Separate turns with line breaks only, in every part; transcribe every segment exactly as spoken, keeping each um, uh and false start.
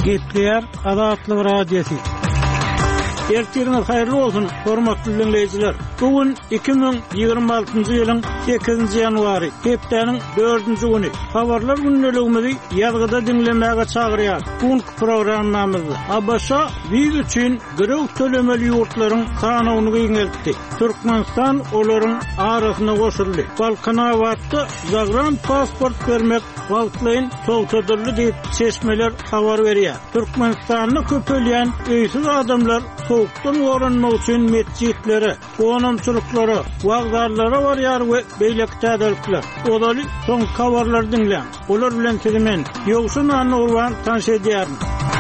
Gepler Azatlyk radiosu. Ertiriniz hayırlı olsun, hormatly dinleyijiler. Bugün iki bin ýygrima altyncy ýylyň sekizinji ýanwary, hepdeniň dördünji güni. Habarlar günneligimizi ýazgyda dinlemäge çagyrýar. Bugünkü programmamyzda Abaşa biz üçin görew tölemeli ýurtlaryň kanawyny giňeltdi. Türkmenistan olaryň arasyna goşuldy. Balkana watdy zagran pasport bermek wagtlaryň sowtadyrly diýip çeşmeler habar berýär. Türkmenistanyny köpelýän öýsiz adamlar soğuktan oranmak üçin mescitlere, konumçuluklara, wagdarlara barýar we beýlekde edilipler. Olaly soň habarlar dinleň. Olar bilen sizimen ýogşun anurwan tanış edýärim.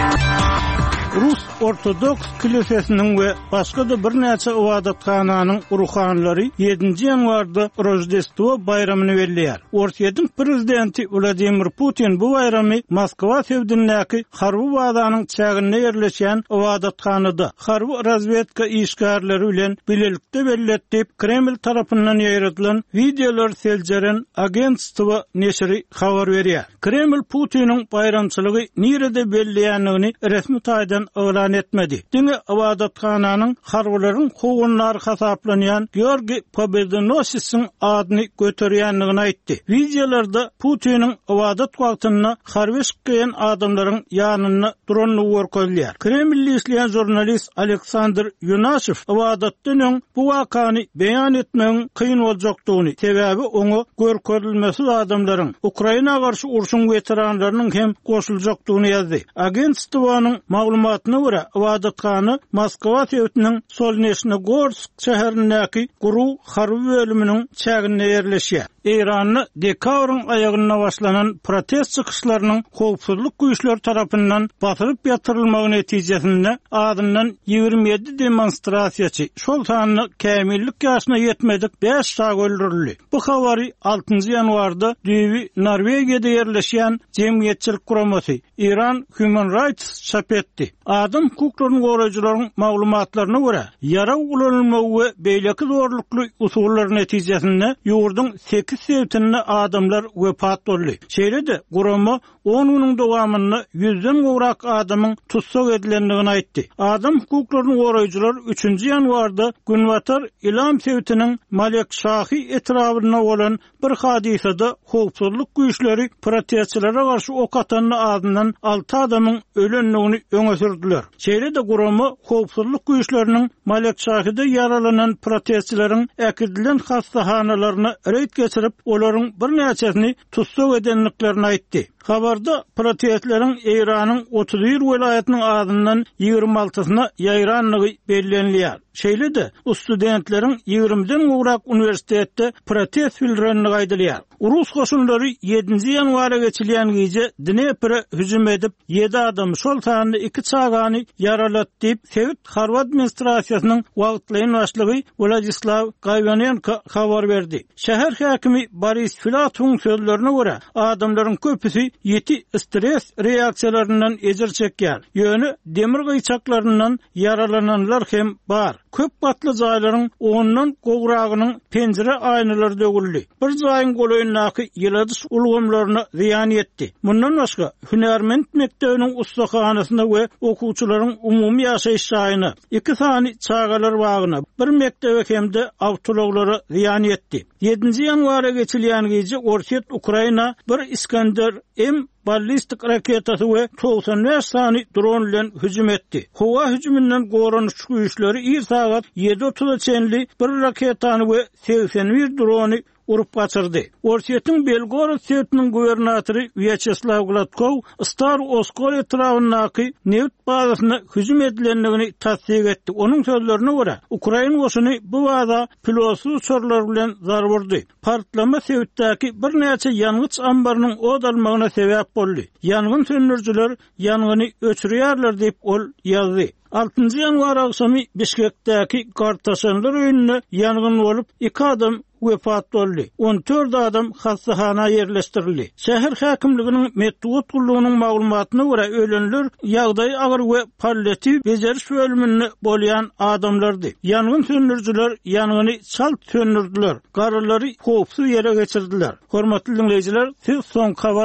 Rus Ortodoks Kilisesiniň we başga da bir näçe ibadathananyň ruhanlary ýedinji ýanwarda Rojdestvo bayramyny belleýär. Ortiýetiň prezidenti Vladimir Putin bu bayramy Moskwa sevdinäki harby bazanyň çägine ýerleşen ibadathanada harby razvedka işgärleri bilen bilelikde belletip Kreml tarapyndan ýaýratylan videolar seljeren agentstwo neşri habar berýär. Kreml Putiniň bayramçylygy nirede belleýänligini resmi taýdan öğren etmedi. Dini ibadathananyň harbylaryň hogunlary hasaplanýan Georgi Pobedonosiň adyny göterýänligini aýtdy. Videolarda Putiniň ibadat wagtyny harby şykýan adamlaryň ýanyna duranly görkezýär. Kremlli isleýän jurnalist Aleksandr Yunashev ibadatdyň bu wakany beýan etmegiň kyn boljakdygyny, sebäbi oňa görkezilmesi adamlaryň Ukraina garşy urşuň veteranlarynyň hem goşuljakdygyny ýazdy. Agentstwonyň maglumatyna göre ibadatxana Moskwa sewtiniň Solnesnogorsk şäherindäki guru harby bölüminiň çägine ýerleşýär. İran'ı dekabrın ayagyna başlanan protest çykyşlarynyň howpsuzlyk güýçleri tarapyndan batyryp ýatyrylmagy netijesinde adından ýygrimi ýedi demonstrasiýaçy şol sanyny kämillik ýaşyna ýetmedik beş şag öldürildi. Bu habary altynjy ýanwarda Düýbi Norwegiýada ýerleşýän jemgyýetçilik guramasy Iran Human Rights çap etdi. Adam hukuklaryny goraýjylaryň maglumatlaryna görä, ýara ulanylmagy we beýleki zorlukly usullar netijesinde ýurdun sekiz sevtinli adamlar wepat boldy. Şeýle-de gurama on güniň dowamyny yüzden gowrak adamyň tutsak edilendigini aýtdy. Adam hukuklaryny goraýjylar üçünji ýanwarda Günwatar Ilam sevtiniň Malek Şahy etrawyna bolan bir hadisede howpsuzlyk güýçleri protestçilere garşy ok atanny adından alty adamyň ölenligini öňe sürdiler. Şeýle-de gurama howpsuzlyk güýçleriniň Malek Şahyda yaralanan protestçileriň äkidilen hastahanalaryna reýt geçirip olaryň bir näçesini tutsak edenliklerini aýtdy. Habarda protestleriň Iranyň otuz bir welaýatynyň adından ýygrimi altysyna ýaýranlygy bellenilýär. Şeýle-de studentleriň ýygrimiden gowrak universitetde protest bildirenligi aýdylýar. Rus goşunlary ýedinji ýanwara geçilýän gece Dnepre hüjüm edip ýedi adam şol sanyny iki çagany yaralatdy diýip Sowet harby administrasiýasynyň wagtlaýan başlygy Vladislav Gavyanenko habar berdi. Şäher häkimi Boris Filatowyň sözlerine görä adamlaryň köpüsi ýeti stres reaksiýalaryndan ejir çekýär. Ýöne demir gyçaklaryndan yaralananlar hem bar. Köp batly jaýlaryň ondan gowragynyň penjere aýnalary dögüldi. Bir jaýyň golaýyndaky ýyladys ulgamlaryny ziýan etdi. Mundan başga Hünärmend mektebiniň ustahanasyna we okuwçylaryň umumy ýaşaýyş şaýyny, iki sany çagalar bagyna, bir mektebe hemde awtologlara ziýan etdi. ýedinji ýanwara geçilýän gece Ortiýet Ukraina bir Iskander M ballistik raketasy we doksan beş sany dron bilen hüjüm etdi. Howa hüjümünden goranyş güýçleri ir sagat ýedi otuz çenli bir raketany we seksen bir drony urup gaçyrdy. Ortiýetiň Belgorod şäheriniň gubernatory Vyacheslav Gladkov Star Oskol etrawynaky neft bazasyna hüjüm edilendigini tasdik etdi. Onuň sözlerine görä, Ukraina goşuny bu wada pilotsuz uçurlar bilen zarburdy. Partlama Sowetdäki bir näçe ýangyç ambarynyň odalmagyna sebäp boldy. Ýangyn söndürjiler ýangyny öçürýärler diýip ol ýazdy. altyncı ýanwar akşamy Bişkekdäki gartaşanlar öýünde ýangyn bolup iki adam wepat boldy. on dört adam hastahana ýerleşdirildi. Şäher häkimliginiň medeniýet gullugynyň maglumatyna görä ölenler ýagdaý agyr we palliativ bezeriş bölüminde bolýan adamlardy. Ýangyn söndürjiler ýangny çalt söndürdiler. Garalary howpsuz ýere geçirdiler. Hormatly dinleýijiler, siz soň